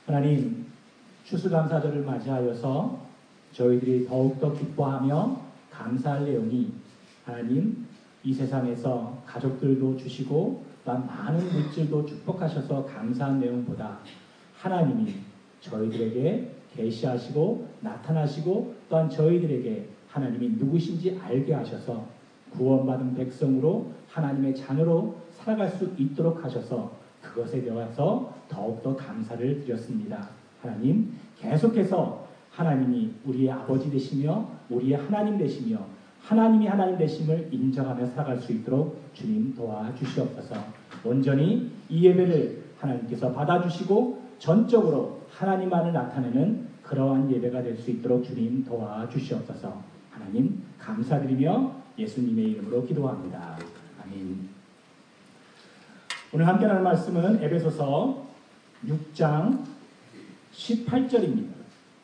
하나님, 추수감사절을 맞이하여서 저희들이 더욱더 기뻐하며 감사할 내용이 하나님, 이 세상에서 가족들도 주시고 또한 많은 물질도 축복하셔서 감사한 내용보다 하나님이 저희들에게 계시하시고 나타나시고 또한 저희들에게 하나님이 누구신지 알게 하셔서 구원받은 백성으로 하나님의 자녀로 살아갈 수 있도록 하셔서 그것에 대해서 더욱더 감사를 드렸습니다. 하나님, 계속해서 하나님이 우리의 아버지 되시며 우리의 하나님 되시며 하나님이 하나님 되심을 인정하며 살아갈 수 있도록 주님 도와주시옵소서. 온전히 이 예배를 하나님께서 받아주시고 전적으로 하나님만을 나타내는 그러한 예배가 될 수 있도록 주님 도와주시옵소서. 하나님 감사드리며 예수님의 이름으로 기도합니다. 아멘. 오늘 함께 나눌 말씀은 에베소서 6장 18절입니다.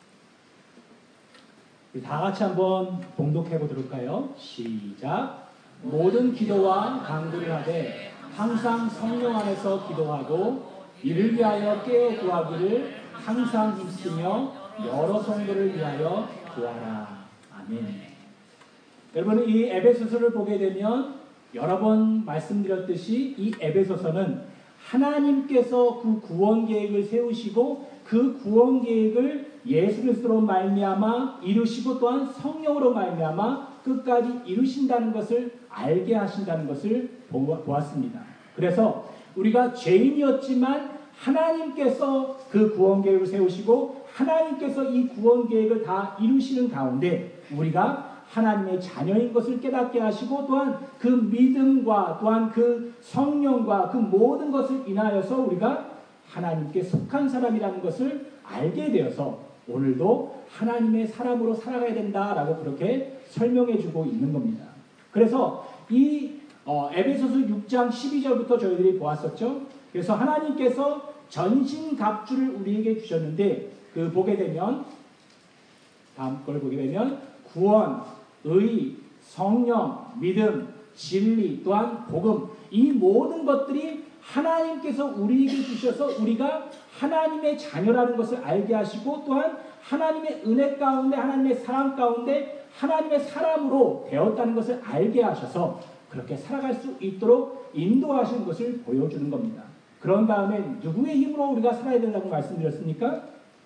다 같이 한번 봉독해 보도록 할까요? 시작. 모든 기도와 간구를 하되 항상 성령 안에서 기도하고 이를 위하여 깨어 구하기를 항상 힘쓰며 여러 성도를 위하여 구하라. 아멘. 여러분, 이 에베소서를 보게 되면 여러 번 말씀드렸듯이 이 에베소서는 하나님께서 그 구원 계획을 세우시고 그 구원 계획을 예수 그리스도로 말미암아 이루시고 또한 성령으로 말미암아 끝까지 이루신다는 것을 알게 하신다는 것을 보았습니다. 그래서 우리가 죄인이었지만 하나님께서 그 구원 계획을 세우시고 하나님께서 이 구원 계획을 다 이루시는 가운데 우리가 하나님의 자녀인 것을 깨닫게 하시고 또한 그 믿음과 또한 그 성령과 그 모든 것을 인하여서 우리가 하나님께 속한 사람이라는 것을 알게 되어서 오늘도 하나님의 사람으로 살아가야 된다라고 그렇게 설명해 주고 있는 겁니다. 그래서 이 에베소서 6장 12절부터 저희들이 보았었죠. 그래서 하나님께서 전신갑주를 우리에게 주셨는데 그 보게 되면 다음 걸 보게 되면 구원, 의, 성령, 믿음, 진리 또한 복음 이 모든 것들이 하나님께서 우리에게 주셔서 우리가 하나님의 자녀라는 것을 알게 하시고 또한 하나님의 은혜 가운데 하나님의 사랑 가운데 하나님의 사람으로 되었다는 것을 알게 하셔서 그렇게 살아갈 수 있도록 인도하시는 것을 보여주는 겁니다. 그런 다음에 누구의 힘으로 우리가 살아야 된다고 말씀드렸습니까?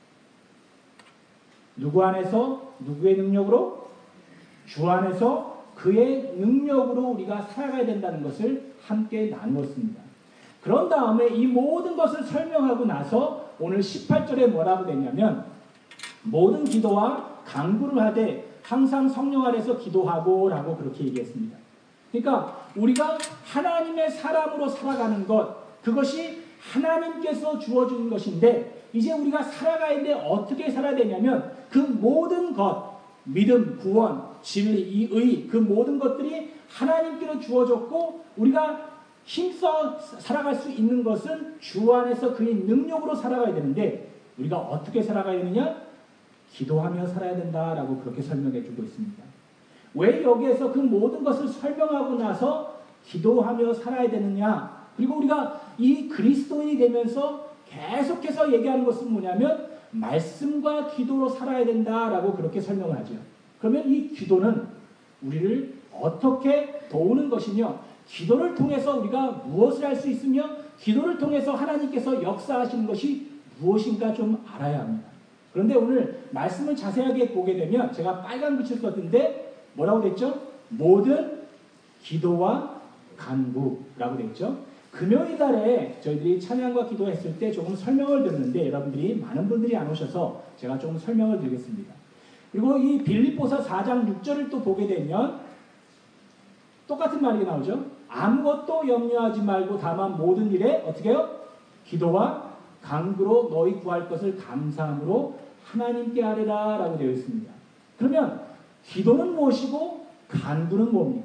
누구 안에서 누구의 능력으로? 주 안에서 그의 능력으로 우리가 살아가야 된다는 것을 함께 나누었습니다. 그런 다음에 이 모든 것을 설명하고 나서 오늘 18절에 뭐라고 되냐면 모든 기도와 간구를 하되 항상 성령 안에서 기도하고 라고 그렇게 얘기했습니다. 그러니까 우리가 하나님의 사람으로 살아가는 것 그것이 하나님께서 주어주는 것인데 이제 우리가 살아가야 되는데 어떻게 살아야 되냐면 그 모든 것 믿음, 구원, 진리, 이 의 그 모든 것들이 하나님께로 주어졌고 우리가 힘써 살아갈 수 있는 것은 주 안에서 그의 능력으로 살아가야 되는데 우리가 어떻게 살아가야 되느냐? 기도하며 살아야 된다라고 그렇게 설명해 주고 있습니다. 왜 여기에서 그 모든 것을 설명하고 나서 기도하며 살아야 되느냐? 그리고 우리가 이 그리스도인이 되면서 계속해서 얘기하는 것은 뭐냐면 말씀과 기도로 살아야 된다라고 그렇게 설명을 하죠. 그러면 이 기도는 우리를 어떻게 도우는 것이며 기도를 통해서 우리가 무엇을 할 수 있으며 기도를 통해서 하나님께서 역사하시는 것이 무엇인가 좀 알아야 합니다. 그런데 오늘 말씀을 자세하게 보게 되면 제가 빨간 빛을 썼는데 뭐라고 됐죠? 모든 기도와 간구라고 됐죠. 금요일 날에 저희들이 찬양과 기도했을 때 조금 설명을 드렸는데 여러분들이 많은 분들이 안 오셔서 제가 조금 설명을 드리겠습니다. 그리고 이 빌립보서 4장 6절을 또 보게 되면 똑같은 말이 나오죠. 아무것도 염려하지 말고 다만 모든 일에 어떻게 해요? 기도와 간구로 너희 구할 것을 감사함으로 하나님께 하리라 라고 되어 있습니다. 그러면 기도는 무엇이고 간구는 뭡니까?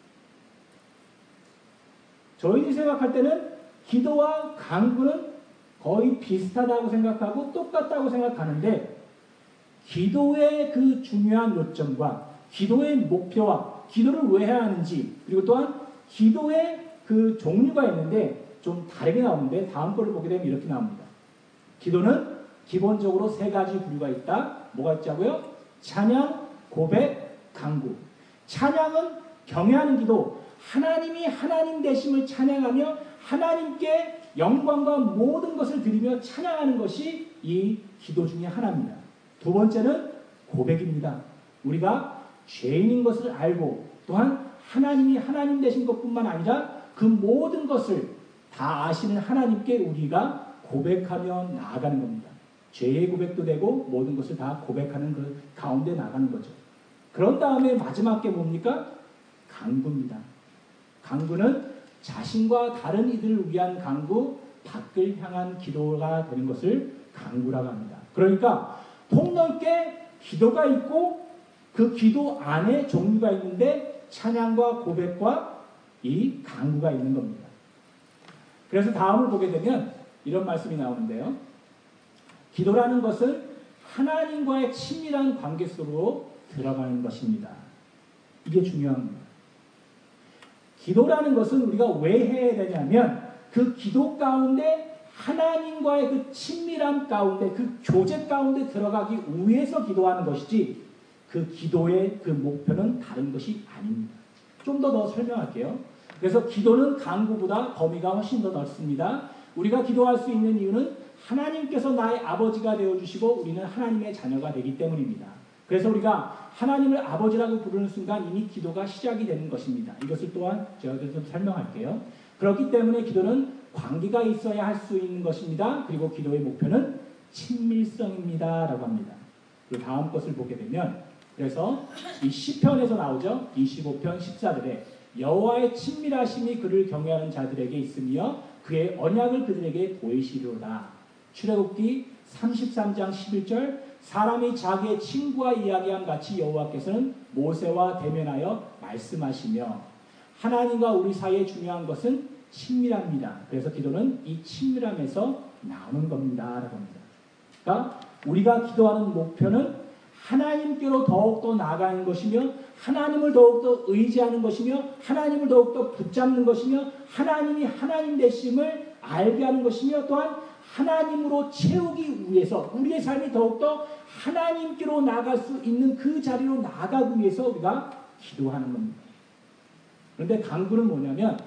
저희들이 생각할 때는 기도와 간구는 거의 비슷하다고 생각하고 똑같다고 생각하는데 기도의 그 중요한 요점과 기도의 목표와 기도를 왜 해야 하는지 그리고 또한 기도의 그 종류가 있는데 좀 다르게 나오는데 다음 거를 보게 되면 이렇게 나옵니다. 기도는 기본적으로 세 가지 부류가 있다. 뭐가 있자고요? 찬양, 고백, 간구. 찬양은 경외하는 기도, 하나님이 하나님 되심을 찬양하며 하나님께 영광과 모든 것을 드리며 찬양하는 것이 이 기도 중에 하나입니다. 두 번째는 고백입니다. 우리가 죄인인 것을 알고 또한 하나님이 하나님 되신 것뿐만 아니라 그 모든 것을 다 아시는 하나님께 우리가 고백하며 나아가는 겁니다. 죄의 고백도 되고 모든 것을 다 고백하는 그 가운데 나가는 거죠. 그런 다음에 마지막 게 뭡니까? 간구입니다. 간구는 자신과 다른 이들을 위한 간구, 밖을 향한 기도가 되는 것을 간구라고 합니다. 그러니까 폭넓게 기도가 있고 그 기도 안에 종류가 있는데 찬양과 고백과 이 간구가 있는 겁니다. 그래서 다음을 보게 되면 이런 말씀이 나오는데요. 기도라는 것은 하나님과의 친밀한 관계 속으로 들어가는 것입니다. 이게 중요합니다. 기도라는 것은 우리가 왜 해야 되냐면 그 기도 가운데 하나님과의 그 친밀함 가운데 그 교제 가운데 들어가기 위해서 기도하는 것이지 그 기도의 그 목표는 다른 것이 아닙니다. 좀 더 설명할게요. 그래서 기도는 간구보다 범위가 훨씬 더 넓습니다. 우리가 기도할 수 있는 이유는 하나님께서 나의 아버지가 되어주시고 우리는 하나님의 자녀가 되기 때문입니다. 그래서 우리가 하나님을 아버지라고 부르는 순간 이미 기도가 시작이 되는 것입니다. 이것을 또한 제가 좀 설명할게요. 그렇기 때문에 기도는 관계가 있어야 할 수 있는 것입니다. 그리고 기도의 목표는 친밀성입니다. 라고 합니다. 그리고 다음 것을 보게 되면 그래서 이 시편에서 나오죠. 25편 14절에 여호와의 친밀하심이 그를 경외하는 자들에게 있으며 그의 언약을 그들에게 보이시리로다. 출애굽기 33장 11절 사람이 자기의 친구와 이야기함 같이 여호와께서는 모세와 대면하여 말씀하시며 하나님과 우리 사이에 중요한 것은 친밀합니다. 그래서 기도는 이 친밀함에서 나오는 겁니다. 라고 합니다. 그러니까 우리가 기도하는 목표는 하나님께로 더욱더 나아가는 것이며 하나님을 더욱더 의지하는 것이며 하나님을 더욱더 붙잡는 것이며 하나님이 하나님 되심을 알게 하는 것이며 또한 하나님으로 채우기 위해서 우리의 삶이 더욱더 하나님께로 나아갈 수 있는 그 자리로 나아가기 위해서 우리가 기도하는 겁니다. 그런데 간구는 뭐냐면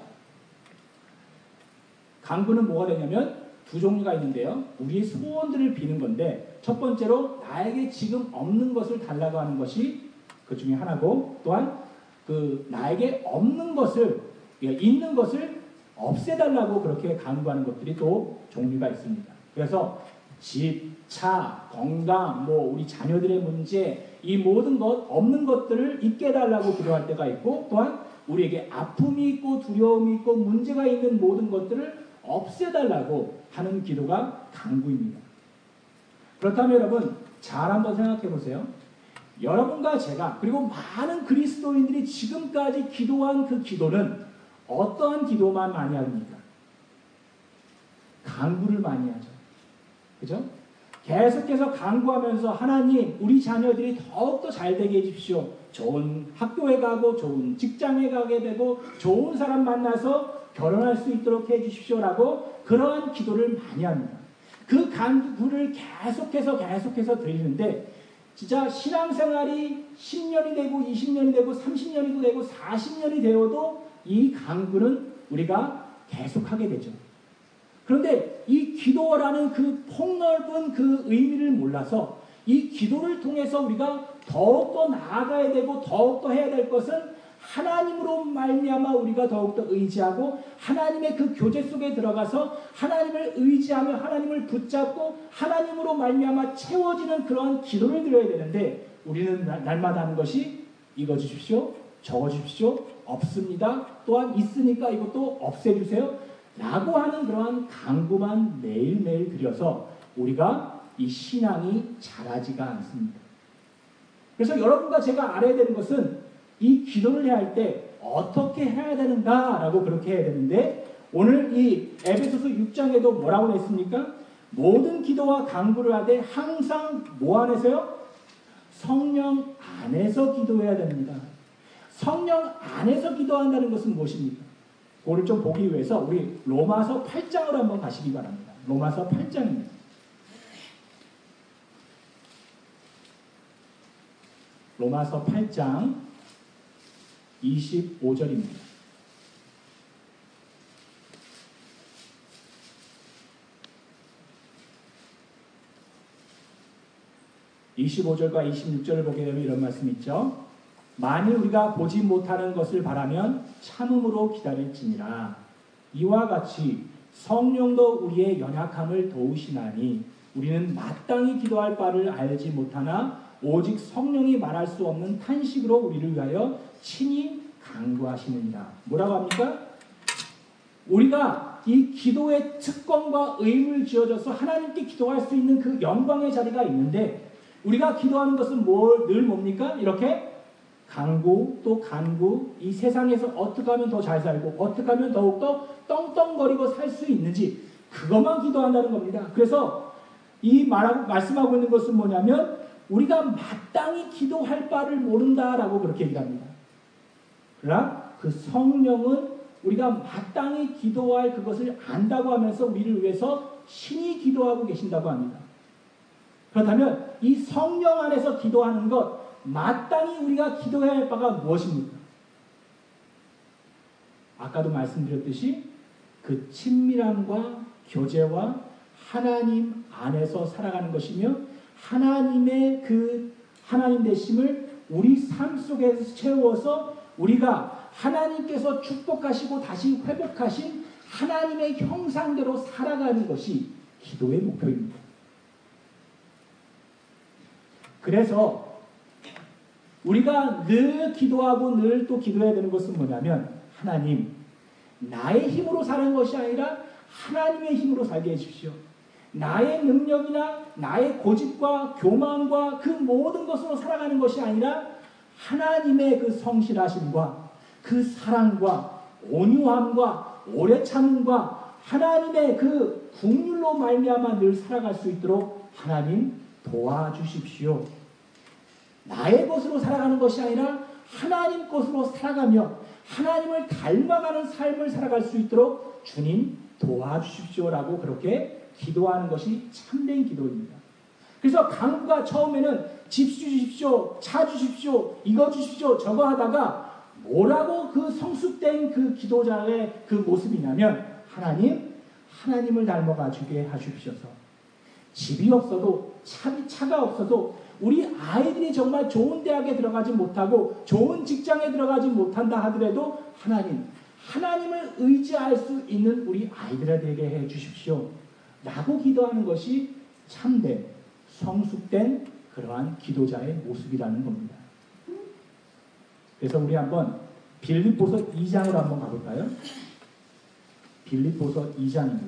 간구는 뭐가 되냐면 두 종류가 있는데요. 우리의 소원들을 비는 건데 첫 번째로 나에게 지금 없는 것을 달라고 하는 것이 그 중에 하나고 또한 그 나에게 없는 것을 있는 것을 없애달라고 그렇게 간구하는 것들이 또 종류가 있습니다. 그래서 집, 차, 건강, 우리 자녀들의 문제 이 모든 것 없는 것들을 있게 해달라고 기도할 때가 있고 또한 우리에게 아픔이 있고 두려움이 있고 문제가 있는 모든 것들을 없애달라고 하는 기도가 간구입니다. 그렇다면 여러분 잘 한번 생각해 보세요. 여러분과 제가 그리고 많은 그리스도인들이 지금까지 기도한 그 기도는 어떠한 기도만 많이 합니까? 간구를 많이 하죠. 그죠? 계속해서 간구하면서 하나님 우리 자녀들이 더욱더 잘되게 해주십시오. 좋은 학교에 가고 좋은 직장에 가게 되고 좋은 사람 만나서 결혼할 수 있도록 해주십시오라고 그러한 기도를 많이 합니다. 그 간구를 계속해서 드리는데 진짜 신앙생활이 10년이 되고 20년이 되고 30년이 되고 40년이 되어도 이 간구는 우리가 계속하게 되죠. 그런데 이 기도라는 그 폭넓은 그 의미를 몰라서 이 기도를 통해서 우리가 더욱더 나아가야 되고 더욱더 해야 될 것은 하나님으로 말미암아 우리가 더욱더 의지하고 하나님의 그 교제 속에 들어가서 하나님을 의지하며 하나님을 붙잡고 하나님으로 말미암아 채워지는 그런 기도를 드려야 되는데 우리는 날마다 하는 것이 이거 주십시오, 저거 주십시오, 없습니다. 또한 있으니까 이것도 없애주세요. 라고 하는 그러한 간구만 매일매일 드려서 우리가 이 신앙이 자라지가 않습니다. 그래서 여러분과 제가 알아야 되는 것은 이 기도를 해야 할 때 어떻게 해야 되는가라고 그렇게 해야 되는데 오늘 이 에베소서 6장에도 뭐라고 했습니까? 모든 기도와 간구를 하되 항상 뭐 안에서요? 성령 안에서 기도해야 됩니다. 성령 안에서 기도한다는 것은 무엇입니까? 그걸 좀 보기 위해서 우리 로마서 8장으로 한번 가시기 바랍니다. 로마서 8장입니다. 로마서 8장 25절입니다. (25절과) 26절을 보게 되면 이런 말씀이 있죠. 만일 우리가 보지 못하는 것을 바라면 참음으로 기다릴지니라. 이와 같이 성령도 우리의 연약함을 도우시나니 우리는 마땅히 기도할 바를 알지 못하나 오직 성령이 말할 수 없는 탄식으로 우리를 위하여 친히 간구하시느니라. 뭐라고 합니까? 우리가 이 기도의 특권과 의무를 지어져서 하나님께 기도할 수 있는 그 영광의 자리가 있는데, 우리가 기도하는 것은 늘 뭡니까? 이렇게 간구 또 간구, 이 세상에서 어떻게 하면 더 잘 살고 어떻게 하면 더욱더 떵떵거리고 살 수 있는지, 그것만 기도한다는 겁니다. 그래서 이 말씀하고 있는 것은 뭐냐면 우리가 마땅히 기도할 바를 모른다라고 그렇게 얘기합니다. 그러나 그 성령은 우리가 마땅히 기도할 그것을 안다고 하면서 우리를 위해서 신이 기도하고 계신다고 합니다. 그렇다면 이 성령 안에서 기도하는 것, 마땅히 우리가 기도해야 할 바가 무엇입니까? 아까도 말씀드렸듯이 그 친밀함과 교제와 하나님 안에서 살아가는 것이며, 하나님의 그 하나님 되심을 우리 삶 속에서 채워서 우리가 하나님께서 축복하시고 다시 회복하신 하나님의 형상대로 살아가는 것이 기도의 목표입니다. 그래서 우리가 늘 기도하고 늘 또 기도해야 되는 것은 뭐냐면, 하나님, 나의 힘으로 사는 것이 아니라 하나님의 힘으로 살게 해주십시오. 나의 능력이나 나의 고집과 교만과 그 모든 것으로 살아가는 것이 아니라 하나님의 그 성실하심과 그 사랑과 온유함과 오래 참음과 하나님의 그 긍휼로 말미암아 늘 살아갈 수 있도록 하나님 도와주십시오. 나의 것으로 살아가는 것이 아니라 하나님 것으로 살아가며 하나님을 닮아가는 삶을 살아갈 수 있도록 주님 도와주십시오라고 그렇게 기도하는 것이 참된 기도입니다. 그래서 간구가 처음에는 집 주십시오, 차 주십시오, 이거 주십시오, 저거 하다가 뭐라고 그 성숙된 그 기도자의 그 모습이냐면, 하나님을 닮아가주게 하십시오서. 집이 없어도, 차가 없어도, 우리 아이들이 정말 좋은 대학에 들어가지 못하고 좋은 직장에 들어가지 못한다 하더라도 하나님을 의지할 수 있는 우리 아이들에게 해 주십시오 라고 기도하는 것이 참된 성숙된 그러한 기도자의 모습이라는 겁니다. 그래서 우리 한번 빌립보서 2장으로 한번 가볼까요? 빌립보서 2장입니다.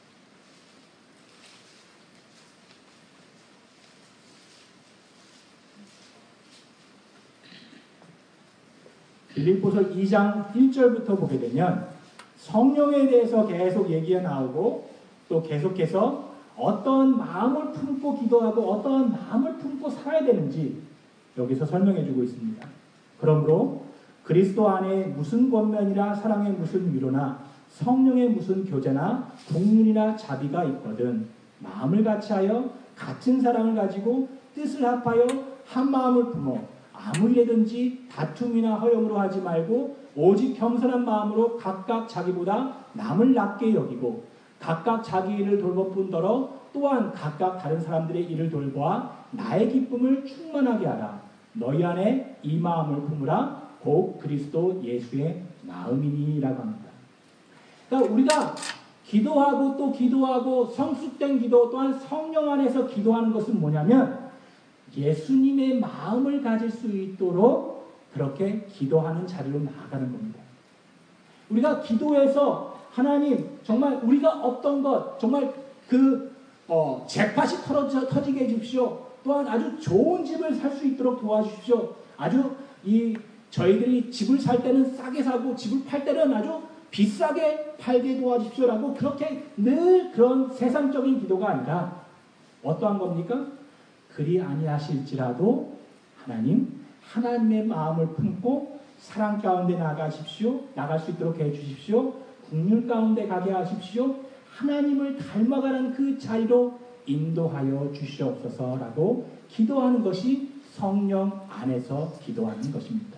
빌립보서 2장 1절부터 보게 되면 성령에 대해서 계속 얘기가 나오고, 또 계속해서 어떤 마음을 품고 기도하고 어떤 마음을 품고 살아야 되는지 여기서 설명해 주고 있습니다. 그러므로 그리스도 안에 무슨 권면이나 사랑의 무슨 위로나 성령의 무슨 교제나 국륜이나 자비가 있거든 마음을 같이하여 같은 사랑을 가지고 뜻을 합하여 한 마음을 품어 아무 일에든지 다툼이나 허용으로 하지 말고 오직 겸손한 마음으로 각각 자기보다 남을 낮게 여기고 각각 자기 일을 돌볼 뿐더러 또한 각각 다른 사람들의 일을 돌보아 나의 기쁨을 충만하게 하라. 너희 안에 이 마음을 품으라. 곧 그리스도 예수의 마음이니라고 합니다. 그러니까 우리가 기도하고 또 기도하고 성숙된 기도 또한 성령 안에서 기도하는 것은 뭐냐면 예수님의 마음을 가질 수 있도록 그렇게 기도하는 자리로 나아가는 겁니다. 우리가 기도해서 하나님 정말 우리가 어떤 것 정말 잭팟이 터지게 해주십시오. 또한 아주 좋은 집을 살 수 있도록 도와주십시오. 아주 저희들이 집을 살 때는 싸게 사고 집을 팔 때는 아주 비싸게 팔게 도와주십시오라고 그렇게 늘 그런 세상적인 기도가 아니라 어떠한 겁니까? 그리 아니하실지라도 하나님의 마음을 품고 사랑 가운데 나갈 수 있도록 해주십시오. 국률 가운데 가게 하십시오. 하나님을 닮아가는 그 자리로 인도하여 주시옵소서라고 기도하는 것이 성령 안에서 기도하는 것입니다.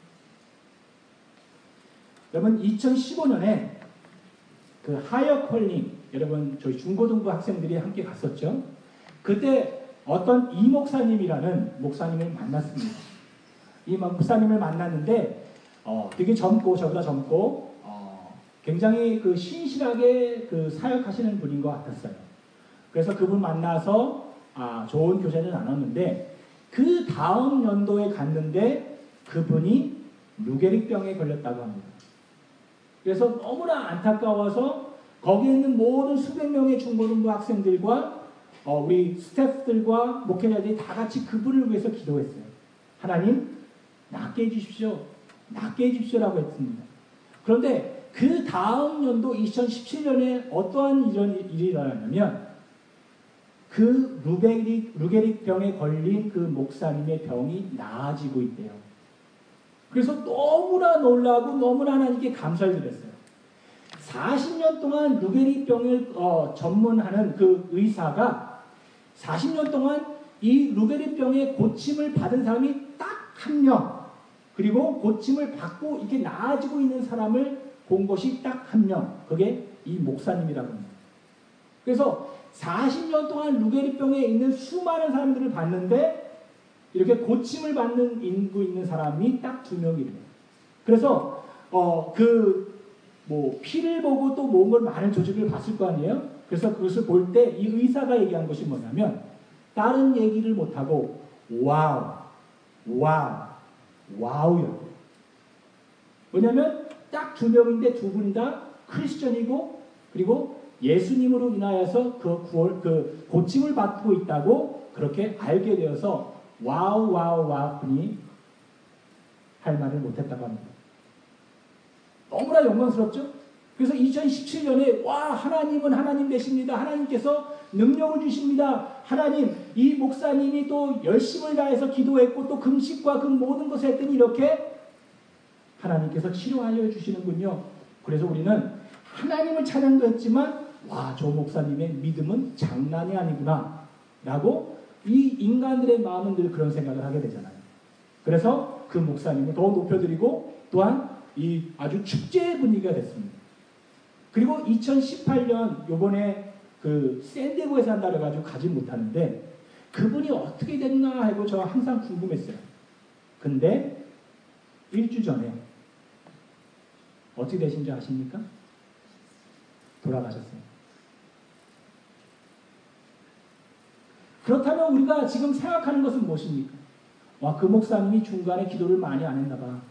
여러분 2015년에 그 하이어 컬링, 여러분 저희 중고등부 학생들이 함께 갔었죠. 그때 어떤 이 목사님이라는 목사님을 만났습니다. 이 목사님을 만났는데 되게 젊고 저보다 젊고 굉장히 그 신실하게 그 사역하시는 분인 것 같았어요. 그래서 그분 만나서 좋은 교제를 나눴는데 그 다음 연도에 갔는데 그분이 루게릭병에 걸렸다고 합니다. 그래서 너무나 안타까워서 거기에 있는 모든 수백 명의 중고등부 학생들과 우리 스태프들과 목회자들이 다 같이 그분을 위해서 기도했어요. 하나님, 낫게 해주십시오. 낫게 해주십시오라고 했습니다. 그런데 그 다음 연도 2017년에 어떠한 일이 일어났냐면 그 루게릭 병에 걸린 그 목사님의 병이 나아지고 있대요. 그래서 너무나 놀라고 너무나 하나님께 감사를 드렸어요. 40년 동안 루게릭 병을 전문하는 그 의사가 40년 동안 이 루게릭 병의 고침을 받은 사람이 딱 한 명, 그리고 고침을 받고 이렇게 나아지고 있는 사람을 본 것이 딱 한 명, 그게 이 목사님이라고 합니다. 그래서 40년 동안 루게릭 병에 있는 수많은 사람들을 봤는데 이렇게 고침을 받는 인구 있는 사람이 딱 2명이래요. 그래서 피를 보고 또 뭔가 많은 조직을 봤을 거 아니에요. 그래서 그것을 볼 때 이 의사가 얘기한 것이 뭐냐면 다른 얘기를 못하고 와우요. 왜냐하면 딱 2명인데 2분이 다 크리스천이고 그리고 예수님으로 인하여서 그 고침을 받고 있다고 그렇게 알게 되어서 와우뿐이 할 말을 못했다고 합니다. 너무나 영광스럽죠? 그래서 2017년에 하나님은 하나님 되십니다. 하나님께서 능력을 주십니다. 하나님, 이 목사님이 또 열심을 다해서 기도했고 또 금식과 그 모든 것을 했더니 이렇게 하나님께서 치료하여 주시는군요. 그래서 우리는 하나님을 찬양도 했지만 저 목사님의 믿음은 장난이 아니구나 라고 이 인간들의 마음은 늘 그런 생각을 하게 되잖아요. 그래서 그 목사님을 더 높여드리고 또한 이 아주 축제의 분위기가 됐습니다. 그리고 2018년 요번에 그 샌디에고에서 한다 그래가지고 가지 못하는데 그분이 어떻게 됐나 하고 저 항상 궁금했어요. 근데 1주 전에 어떻게 되신 줄 아십니까? 돌아가셨어요. 그렇다면 우리가 지금 생각하는 것은 무엇입니까? 그 목사님이 중간에 기도를 많이 안 했나 봐.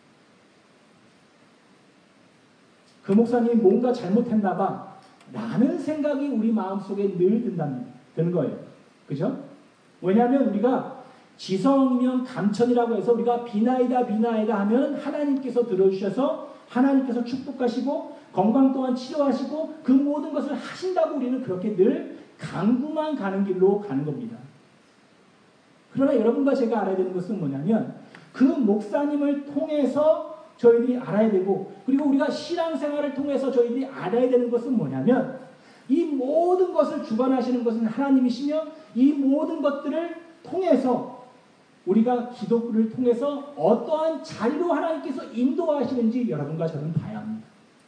그 목사님이 뭔가 잘못했나 봐. 라는 생각이 우리 마음속에 늘 드는 거예요. 그죠? 왜냐하면 우리가 지성이면 감천이라고 해서 우리가 비나이다 하면 하나님께서 들어주셔서 하나님께서 축복하시고 건강 또한 치료하시고 그 모든 것을 하신다고 우리는 그렇게 늘 강구만 가는 길로 가는 겁니다. 그러나 여러분과 제가 알아야 되는 것은 뭐냐면 그 목사님을 통해서 저희들이 알아야 되고 그리고 우리가 신앙생활을 통해서 저희들이 알아야 되는 것은 뭐냐면 이 모든 것을 주관하시는 것은 하나님이시며 이 모든 것들을 통해서 우리가 기도를 통해서 어떠한 자리로 하나님께서 인도하시는지 여러분과 저는 봐야 합니다.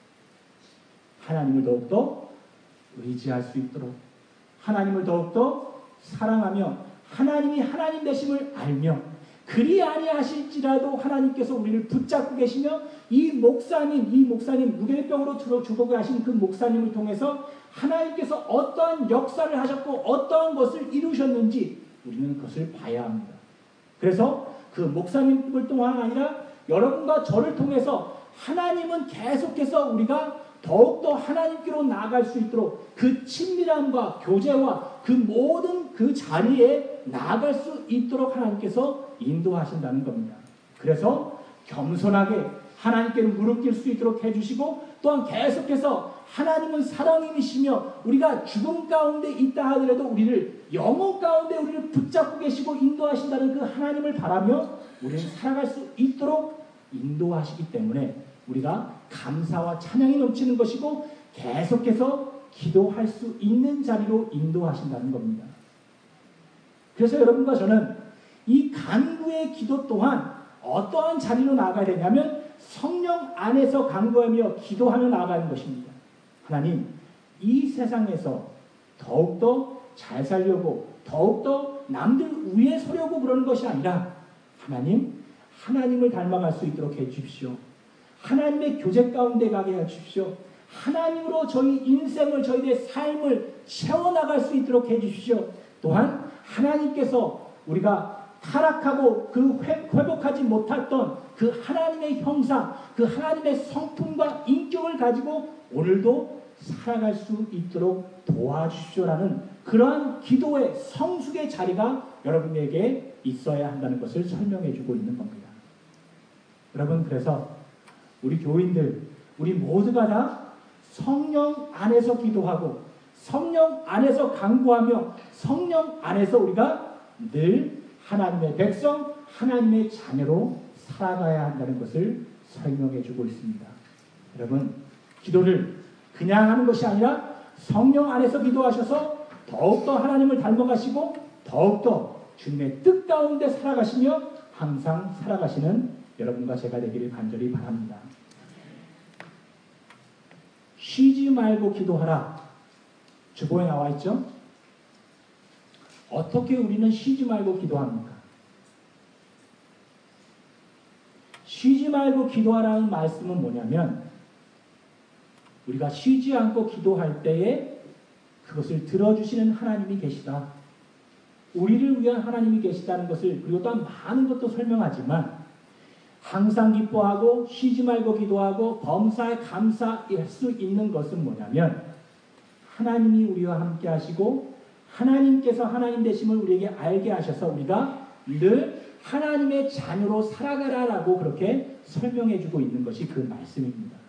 하나님을 더욱더 의지할 수 있도록 하나님을 더욱더 사랑하며 하나님이 하나님 되심을 알며 그리 아니하실지라도 하나님께서 우리를 붙잡고 계시며 이 목사님 루게릭병으로 죽어가게 하신 그 목사님을 통해서 하나님께서 어떠한 역사를 하셨고 어떠한 것을 이루셨는지 우리는 그것을 봐야 합니다. 그래서 그 목사님을 통한 아니라 여러분과 저를 통해서 하나님은 계속해서 우리가 더욱더 하나님께로 나아갈 수 있도록 그 친밀함과 교제와 그 모든 그 자리에 나아갈 수 있도록 하나님께서 인도하신다는 겁니다. 그래서 겸손하게 하나님께 무릎 꿇을 수 있도록 해주시고 또한 계속해서 하나님은 사랑이시며 우리가 죽음 가운데 있다 하더라도 우리를 영혼 가운데 우리를 붙잡고 계시고 인도하신다는 그 하나님을 바라며 우리는 살아갈 수 있도록 인도하시기 때문에 우리가 감사와 찬양이 넘치는 것이고 계속해서 기도할 수 있는 자리로 인도하신다는 겁니다. 그래서 여러분과 저는 이 간구의 기도 또한 어떠한 자리로 나아가야 되냐면 성령 안에서 간구하며 기도하며 나아가는 것입니다. 하나님, 이 세상에서 더욱더 잘 살려고 더욱더 남들 위에 서려고 그러는 것이 아니라 하나님, 하나님을 닮아갈 수 있도록 해주십시오. 하나님의 교제 가운데 가게 해주십시오. 하나님으로 저희 인생을, 저희의 삶을 채워나갈 수 있도록 해주십시오. 또한 하나님께서 우리가 타락하고 그 회복하지 못했던 그 하나님의 형상, 그 하나님의 성품과 인격을 가지고 오늘도 살아갈 수 있도록 도와주십시오라는 그러한 기도의 성숙의 자리가 여러분에게 있어야 한다는 것을 설명해 주고 있는 겁니다. 여러분, 그래서 우리 교인들, 우리 모두가 다 성령 안에서 기도하고 성령 안에서 간구하며 성령 안에서 우리가 늘 하나님의 백성, 하나님의 자녀로 살아가야 한다는 것을 설명해 주고 있습니다. 여러분, 기도를 그냥 하는 것이 아니라 성령 안에서 기도하셔서 더욱더 하나님을 닮아가시고 더욱더 주님의 뜻 가운데 살아가시며 항상 살아가시는 여러분과 제가 되기를 간절히 바랍니다. 쉬지 말고 기도하라. 주보에 나와 있죠? 어떻게 우리는 쉬지 말고 기도합니까? 쉬지 말고 기도하라는 말씀은 뭐냐면 우리가 쉬지 않고 기도할 때에 그것을 들어주시는 하나님이 계시다. 우리를 위한 하나님이 계시다는 것을, 그리고 또한 많은 것도 설명하지만 항상 기뻐하고 쉬지 말고 기도하고 범사에 감사할 수 있는 것은 뭐냐면 하나님이 우리와 함께 하시고 하나님께서 하나님 되심을 우리에게 알게 하셔서 우리가 늘 하나님의 자녀로 살아가라라고 그렇게 설명해 주고 있는 것이 그 말씀입니다.